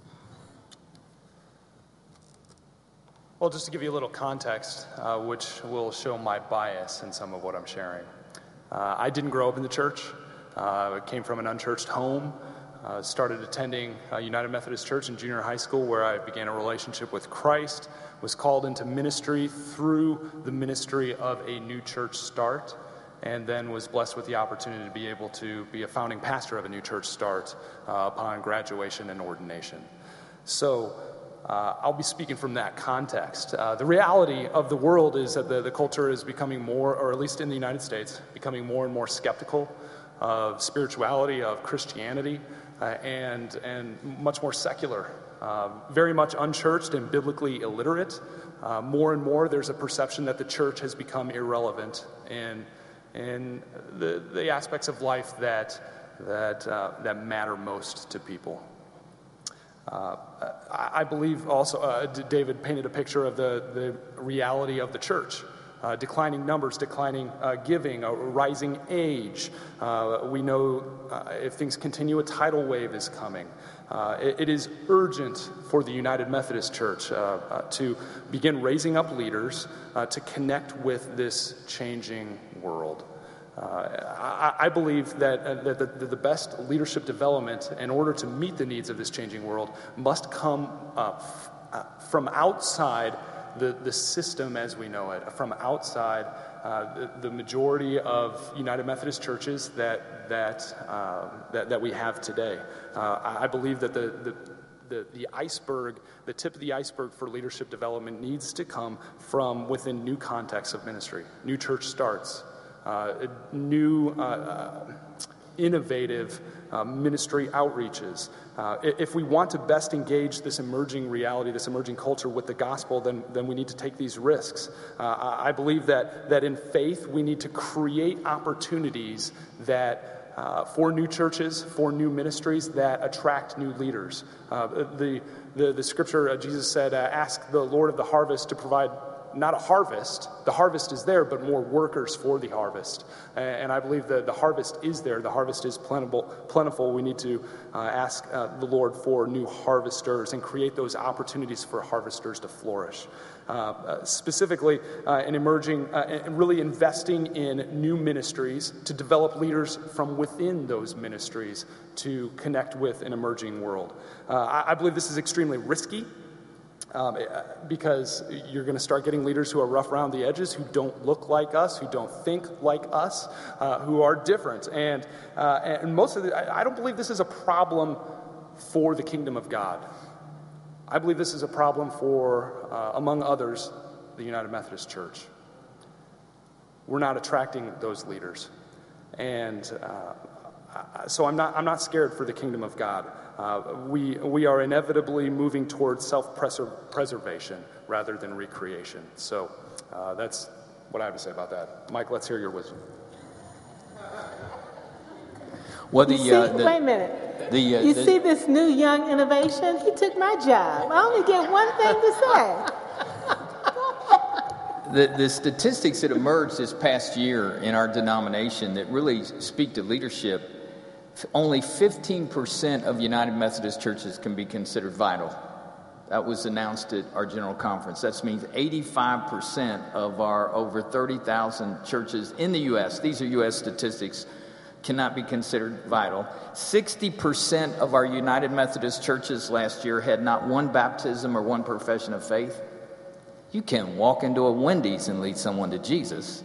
Speaker 8: Well, just to give you a little context, which will show my bias in some of what I'm sharing. I didn't grow up in the church. I came from an unchurched home. Started attending United Methodist Church in junior high school, where I began a relationship with Christ, was called into ministry through the ministry of a new church start, and then was blessed with the opportunity to be able to be a founding pastor of a new church start upon graduation and ordination. So I'll be speaking from that context. The reality of the world is that the culture is becoming more, or at least in the United States, becoming more and more skeptical of spirituality, of Christianity, and much more secular, very much unchurched and biblically illiterate. More and more, there's a perception that the church has become irrelevant in the aspects of life that matter most to people. I believe also David painted a picture of the reality of the church. Declining numbers, declining giving, a rising age. We know if things continue, a tidal wave is coming. It is urgent for the United Methodist Church to begin raising up leaders to connect with this changing world. I believe that the best leadership development in order to meet the needs of this changing world must come from outside the system as we know it, from outside the majority of United Methodist churches that we have today. I believe that the iceberg, the tip of the iceberg for leadership development needs to come from within new contexts of ministry, new church starts, new innovative ministry outreaches. If we want to best engage this emerging reality, this emerging culture with the gospel, then we need to take these risks. I believe that in faith we need to create opportunities that for new churches, for new ministries that attract new leaders. The scripture, Jesus said, ask the Lord of the harvest to provide not a harvest. The harvest is there, but more workers for the harvest. And I believe that the harvest is there. The harvest is plentiful. We need to ask the Lord for new harvesters and create those opportunities for harvesters to flourish. Specifically, in emerging, really investing in new ministries to develop leaders from within those ministries to connect with an emerging world. I believe this is extremely risky. Because you're going to start getting leaders who are rough around the edges, who don't look like us, who don't think like us, who are different. And most of I don't believe this is a problem for the kingdom of God. I believe this is a problem for, among others, the United Methodist Church. We're not attracting those leaders. And so I'm not scared for the kingdom of God. We are inevitably moving towards self-preservation rather than recreation. So that's what I have to say about that. Mike, let's hear your wisdom.
Speaker 2: Well, wait a minute. You see this new young innovation? He took my job. I only get one thing to say.
Speaker 10: The statistics that emerged this past year in our denomination that really speak to leadership, only 15% of United Methodist churches can be considered vital. That was announced at our General Conference. That means 85% of our over 30,000 churches in the U.S., these are U.S. statistics, cannot be considered vital. 60% of our United Methodist churches last year had not one baptism or one profession of faith. You can't walk into a Wendy's and lead someone to Jesus.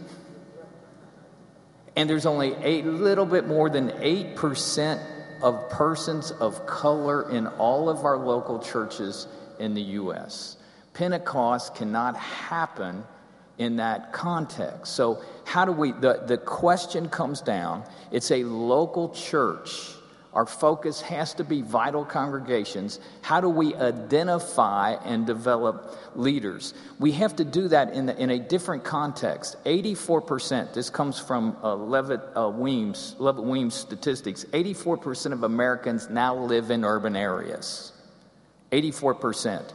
Speaker 10: And there's only a little bit more than 8% of persons of color in all of our local churches in the U.S. Pentecost cannot happen in that context. So how do we, the question comes down, it's a local church. Our focus has to be vital congregations. How do we identify and develop leaders? We have to do that in a different context. 84%, this comes from Levitt Weems statistics, 84% of Americans now live in urban areas. 84%.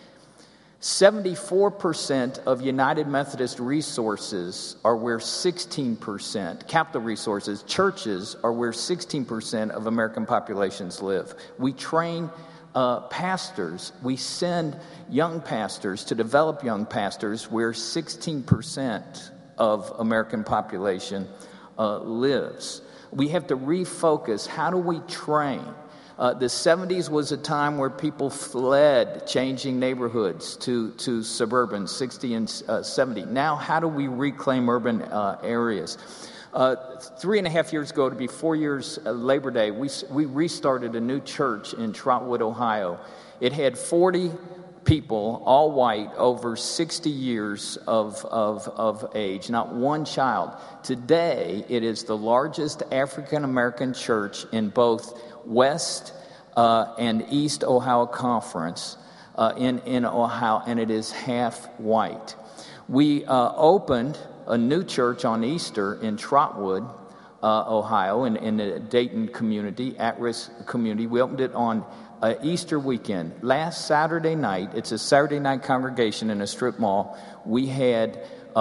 Speaker 10: 74% of United Methodist resources are where 16%, capital resources, churches are where 16% of American populations live. We train pastors. We send young pastors to develop young pastors where 16% of American population lives. We have to refocus. How do we train? The 70s was a time where people fled changing neighborhoods to suburban, 60 and 70. Now, how do we reclaim urban areas? 3.5 years ago, to be 4 years Labor Day, we restarted a new church in Trotwood, Ohio. It had 40 people, all white, over 60 years of age, not one child. Today, it is the largest African-American church in both West and East Ohio Conference in Ohio, and it is half white. We opened a new church on Easter in Trotwood, Ohio, in the Dayton community, at-risk community. We opened it on Easter weekend. Last Saturday night, it's a Saturday night congregation in a strip mall, we had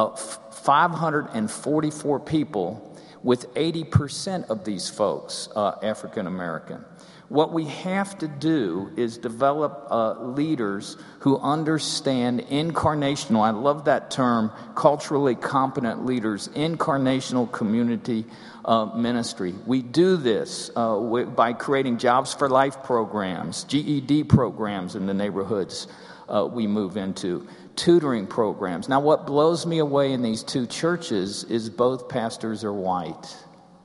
Speaker 10: 544 people, with 80% of these folks African American. What we have to do is develop leaders who understand incarnational, I love that term, culturally competent leaders, incarnational community ministry. We do this by creating Jobs for Life programs, GED programs in the neighborhoods we move into, tutoring programs. Now, what blows me away in these two churches is both pastors are white.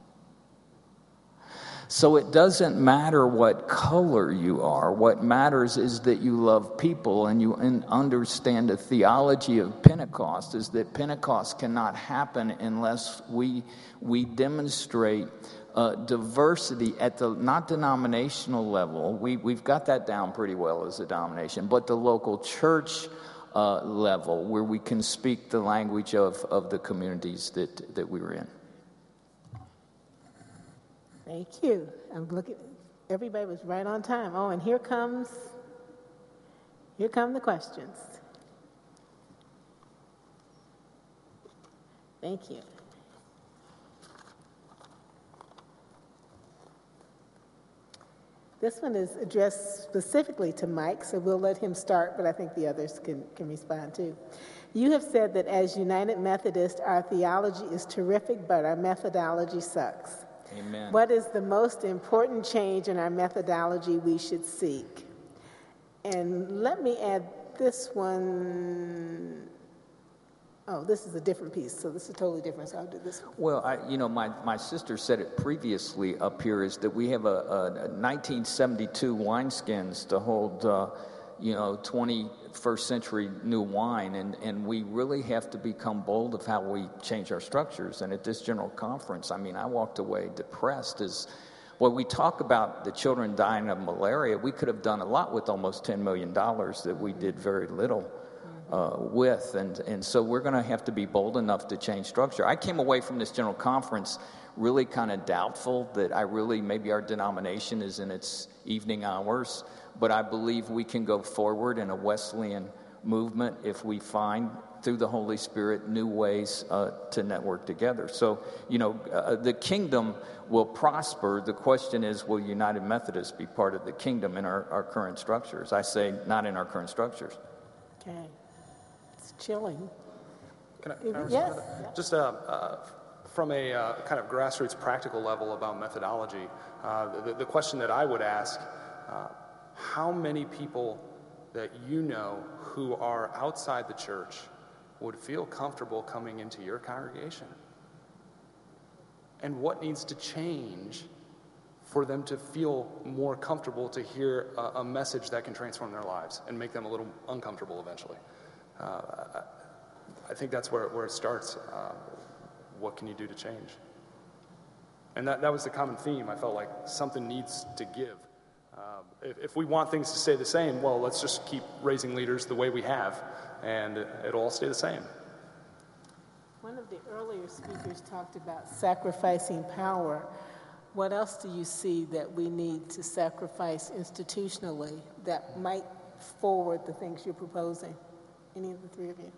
Speaker 10: So it doesn't matter what color you are. What matters is that you love people and you understand the theology of Pentecost is that Pentecost cannot happen unless we demonstrate diversity at the not denominational level. We've got that down pretty well as a denomination, but the local church level where we can speak the language of the communities that we were in.
Speaker 2: Thank you. I'm looking. Everybody was right on time. Oh, and here come the questions. Thank you. This one is addressed specifically to Mike, so we'll let him start, but I think the others can respond too. You have said that as United Methodist, our theology is terrific, but our methodology sucks.
Speaker 10: Amen.
Speaker 2: What is the most important change in our methodology we should seek? And let me add this one. Oh, this is a different piece, so this is totally different, so I'll do this one.
Speaker 10: Well, my sister said it previously up here, is that we have a 1972 wineskins to hold, 21st century new wine, and we really have to become bold of how we change our structures. And at this General Conference, I walked away depressed as, well, we talk about the children dying of malaria. We could have done a lot with almost $10 million that we did very little with. And so we're going to have to be bold enough to change structure. I came away from this General Conference really kind of doubtful that maybe our denomination is in its evening hours, but I believe we can go forward in a Wesleyan movement if we find through the Holy Spirit new ways to network together. So, the kingdom will prosper. The question is, will United Methodist be part of the kingdom in our current structures? I say not in our current structures.
Speaker 2: Okay. It's chilling.
Speaker 8: Can I respond
Speaker 2: Yes.
Speaker 8: to that? Just from a kind of grassroots practical level about methodology, the question that I would ask, how many people that you know who are outside the church would feel comfortable coming into your congregation? And what needs to change for them to feel more comfortable to hear a message that can transform their lives and make them a little uncomfortable eventually? I think that's where it starts. What can you do to change? And that was the common theme. I felt like something needs to give. If we want things to stay the same, well, let's just keep raising leaders the way we have, and it'll all stay the same.
Speaker 2: One of the earlier speakers talked about sacrificing power. What else do you see that we need to sacrifice institutionally that might forward the things you're proposing? Any of the three of you?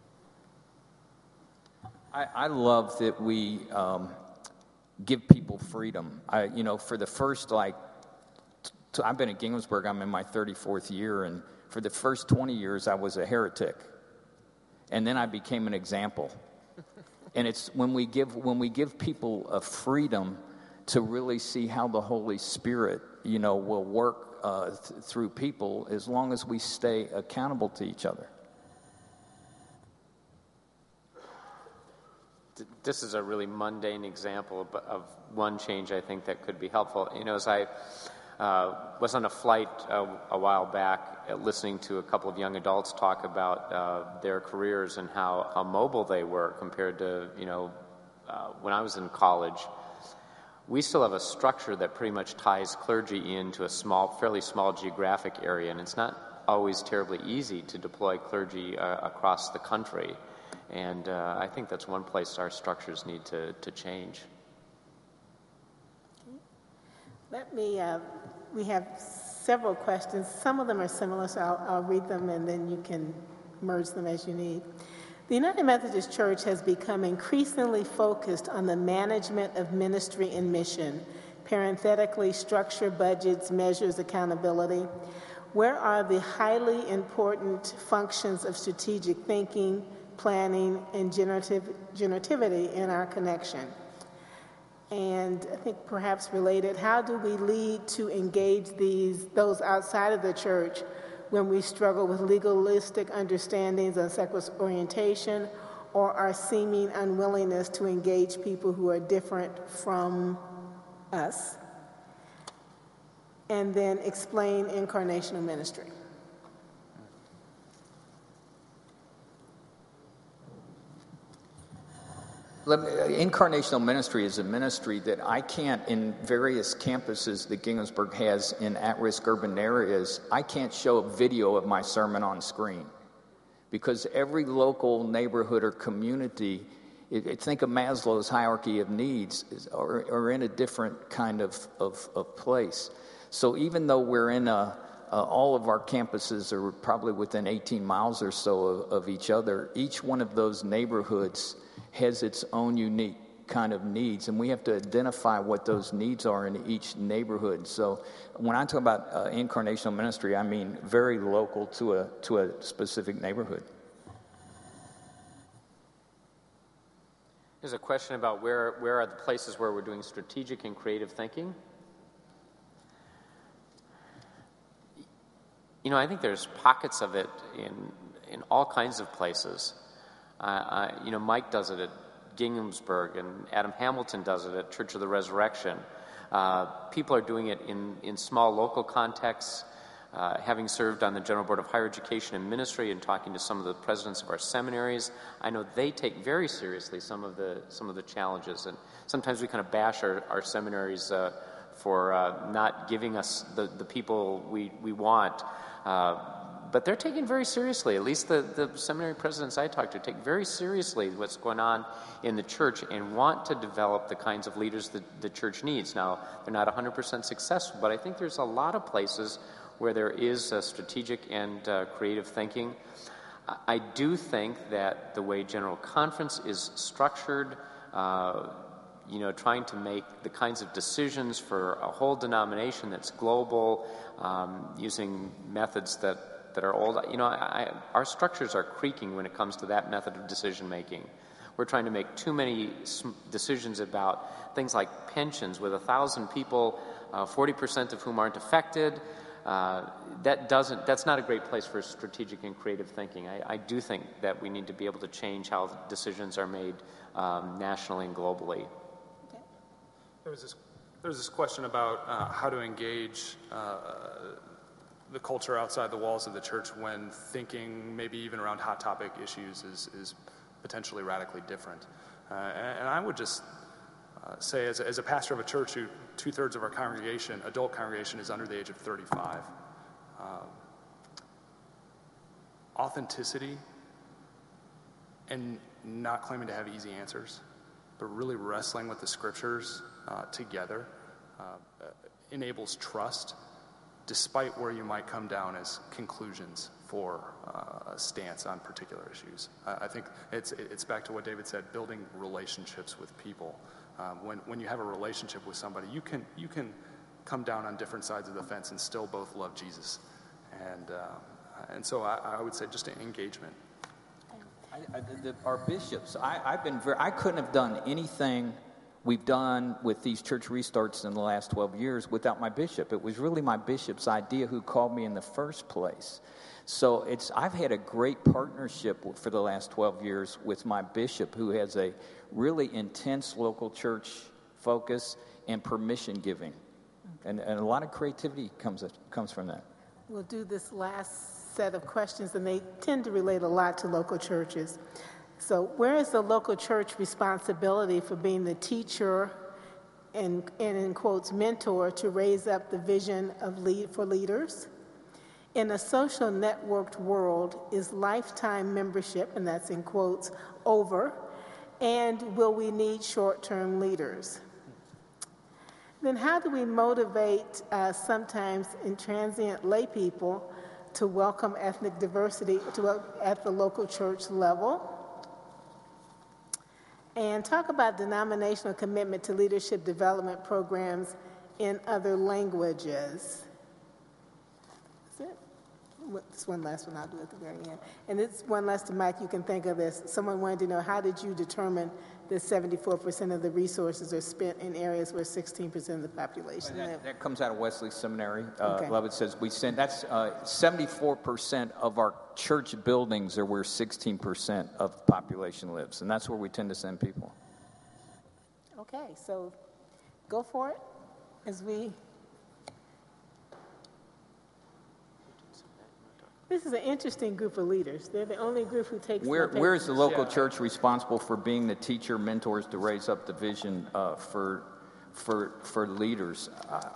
Speaker 10: I love that we give people freedom. For the first, I've been at Ginghamsburg, I'm in my 34th year, and for the first 20 years, I was a heretic. And then I became an example. And it's when we give people a freedom to really see how the Holy Spirit, will work through people as long as we stay accountable to each other.
Speaker 9: This is a really mundane example of one change I think that could be helpful. As I was on a flight a while back listening to a couple of young adults talk about their careers and how mobile they were compared to, when I was in college. We still have a structure that pretty much ties clergy into a fairly small geographic area, and it's not always terribly easy to deploy clergy across the country. And I think that's one place our structures need to change.
Speaker 2: We have several questions. Some of them are similar, so I'll read them and then you can merge them as you need. The United Methodist Church has become increasingly focused on the management of ministry and mission, parenthetically, structure, budgets, measures, accountability. Where are the highly important functions of strategic thinking, planning, and generativity in our connection? And I think perhaps related, how do we lead to engage those outside of the church when we struggle with legalistic understandings on sex orientation or our seeming unwillingness to engage people who are different from us? And then explain incarnational ministry.
Speaker 10: Incarnational ministry is a ministry that I can't, in various campuses that Ginghamsburg has in at-risk urban areas, I can't show a video of my sermon on screen because every local neighborhood or community, think of Maslow's hierarchy of needs, are in a different kind of place. So even though we're in all of our campuses are probably within 18 miles or so of each other, each one of those neighborhoods has its own unique kind of needs, and we have to identify what those needs are in each neighborhood. So when I talk about incarnational ministry, I mean very local to a specific neighborhood.
Speaker 9: There's a question about where are the places where we're doing strategic and creative thinking. I think there's pockets of it in all kinds of places. Mike does it at Ginghamsburg, and Adam Hamilton does it at Church of the Resurrection. People are doing it in small local contexts. Having served on the General Board of Higher Education and Ministry and talking to some of the presidents of our seminaries, I know they take very seriously some of the challenges. And sometimes we kind of bash our seminaries for not giving us the people we want. But they're taking very seriously, at least the seminary presidents I talk to take very seriously what's going on in the church and want to develop the kinds of leaders that the church needs. Now, they're not 100% successful, but I think there's a lot of places where there is strategic and creative thinking. I do think that the way General Conference is structured, trying to make the kinds of decisions for a whole denomination that's global, using methods that are old. Our structures are creaking when it comes to that method of decision making. We're trying to make too many decisions about things like pensions with 1,000 people, 40% of whom aren't affected. That's not a great place for strategic and creative thinking. I do think that we need to be able to change how decisions are made nationally and globally.
Speaker 8: There was this question about how to engage the culture outside the walls of the church when thinking maybe even around hot topic issues is potentially radically different. And I would just say, as a pastor of a church who 2/3 of our congregation, adult congregation, is under the age of 35, authenticity and not claiming to have easy answers, but really wrestling with the scriptures together enables trust, despite where you might come down as conclusions for a stance on particular issues. I think it's back to what David said, building relationships with people. When you have a relationship with somebody, you can come down on different sides of the fence and still both love Jesus. And so I would say just an engagement.
Speaker 10: Our bishops, I couldn't have done anything we've done with these church restarts in the last 12 years without my bishop. It was really my bishop's idea who called me in the first place. So I've had a great partnership for the last 12 years with my bishop, who has a really intense local church focus and permission giving. And a lot of creativity comes from that.
Speaker 2: We'll do this last set of questions, and they tend to relate a lot to local churches. So where is the local church responsibility for being the teacher and in quotes, mentor to raise up the vision of for leaders? In a social networked world, is lifetime membership, and that's in quotes, over? And will we need short-term leaders? Then how do we motivate sometimes intransient lay people to welcome ethnic diversity at the local church level? And talk about denominational commitment to leadership development programs in other languages. That's it. This one last one I'll do at the very end. And this one last, Mike, you can think of this. Someone wanted to know, how did you determine that 74% of the resources are spent in areas where 16% of the population live?
Speaker 10: That comes out of Wesley Seminary.
Speaker 2: Okay.
Speaker 10: Lovett says that's 74% of our church buildings are where 16% of the population lives, and that's where we tend to send people.
Speaker 2: Okay, so go for it as we... This is an interesting group of leaders. They're the only group who takes...
Speaker 10: Where is the local church responsible for being the teacher, mentors to raise up the vision for leaders?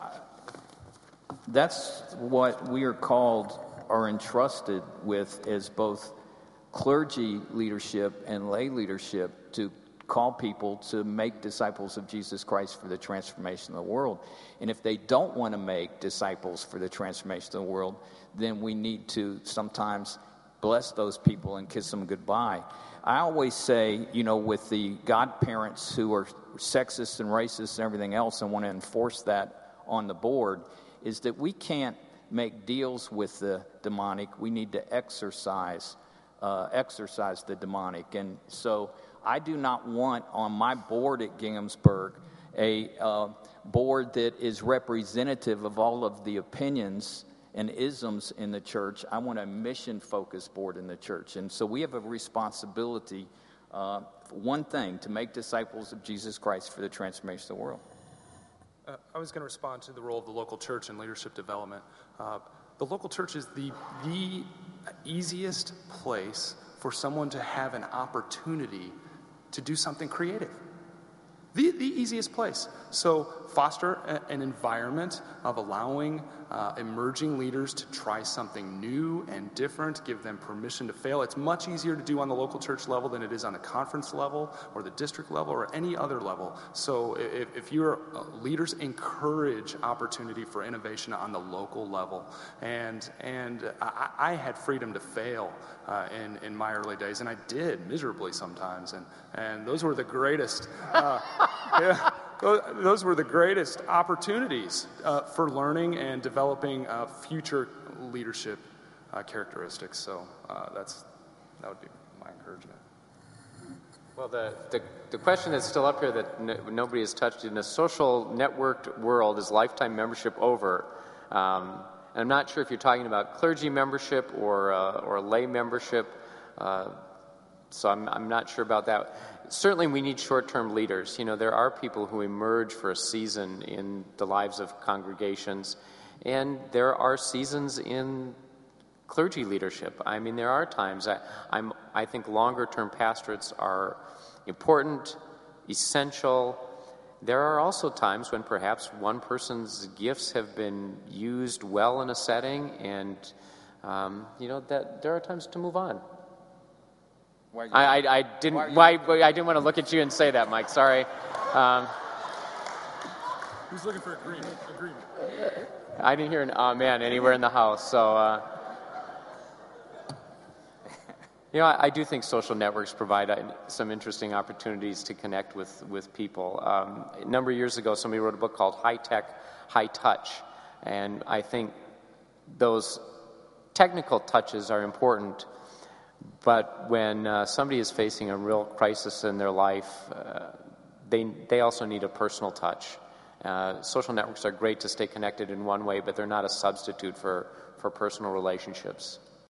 Speaker 10: That's what we are called or entrusted with as both clergy leadership and lay leadership, to call people to make disciples of Jesus Christ for the transformation of the world. And if they don't want to make disciples for the transformation of the world, then we need to sometimes bless those people and kiss them goodbye. I always say, with the godparents who are sexist and racist and everything else and want to enforce that on the board, is that we can't make deals with the demonic. We need to exercise the demonic. And so I do not want on my board at Ginghamsburg a board that is representative of all of the opinions and isms in the church. I want a mission-focused board in the church. And so we have a responsibility, one thing, to make disciples of Jesus Christ for the transformation of the world.
Speaker 8: I was going to respond to the role of the local church in leadership development. The local church is the easiest place for someone to have an opportunity to do something creative. The easiest place. So foster an environment of allowing emerging leaders to try something new and different, give them permission to fail. It's much easier to do on the local church level than it is on the conference level or the district level or any other level. So if your leaders encourage opportunity for innovation on the local level, and I had freedom to fail in my early days, and I did miserably sometimes, and those were the greatest. Those were the greatest opportunities for learning and developing future leadership characteristics. So that would be my encouragement.
Speaker 9: Well, the question that's still up here that nobody has touched: in a social networked world, is lifetime membership over? And I'm not sure if you're talking about clergy membership or lay membership. So I'm not sure about that. Certainly we need short-term leaders. There are people who emerge for a season in the lives of congregations, and there are seasons in clergy leadership. I mean, there are times I think longer-term pastorates are important, essential. There are also times when perhaps one person's gifts have been used well in a setting, and that there are times to move on. I didn't want to look at you and say that, Mike. Sorry.
Speaker 8: Who's looking for agreement?
Speaker 9: I didn't hear an amen anywhere in the house. So, I do think social networks provide some interesting opportunities to connect with people. A number of years ago, somebody wrote a book called High Tech, High Touch, and I think those technical touches are important. But when somebody is facing a real crisis in their life, they also need a personal touch. Social networks are great to stay connected in one way, but they're not a substitute for personal relationships.